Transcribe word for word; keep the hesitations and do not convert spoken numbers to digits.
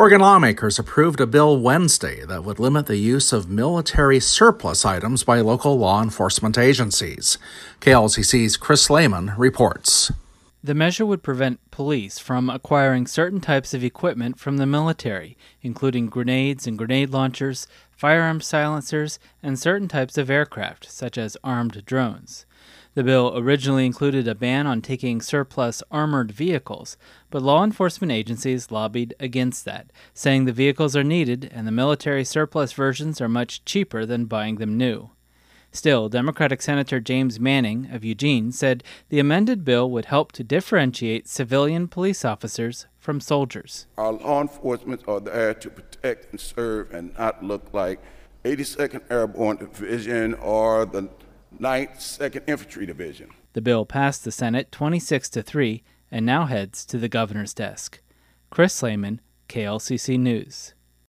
Oregon lawmakers approved a bill Wednesday that would limit the use of military surplus items by local law enforcement agencies. K L C C's Chris Lehman reports. The measure would prevent police from acquiring certain types of equipment from the military, including grenades and grenade launchers, firearm silencers, and certain types of aircraft, such as armed drones. The bill originally included a ban on taking surplus armored vehicles, but law enforcement agencies lobbied against that, saying the vehicles are needed and the military surplus versions are much cheaper than buying them new. Still, Democratic Senator James Manning of Eugene said the amended bill would help to differentiate civilian police officers from soldiers. Our law enforcement are there to protect and serve and not look like eighty-second Airborne Division or the ninth second Infantry Division. The bill passed the Senate twenty-six to three and now heads to the governor's desk. Chris Lehman, K L C C News.